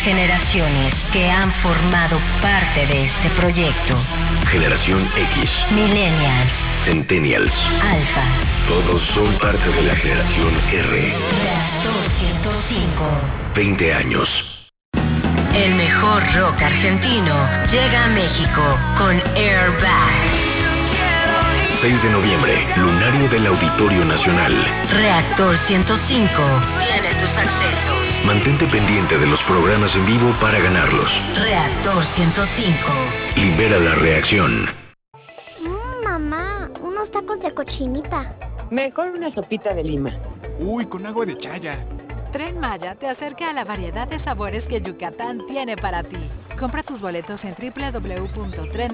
generaciones que han formado parte de este proyecto. Generación X, Millennials, Centennials, Alpha. todos son parte de la generación R. Reactor 105. 20 años. El mejor rock argentino llega a México con Airbag. 6 de noviembre, lunario del Auditorio Nacional. Reactor 105 tiene tus accesos. Mantente pendiente de los programas en vivo para ganarlos. Reactor 105. Libera la reacción. Mamá, unos tacos de cochinita. Mejor una sopita de lima. Uy, con agua de chaya. Tren Maya te acerca a la variedad de sabores que Yucatán tiene para ti. Compra tus boletos en www.trenmaya.com.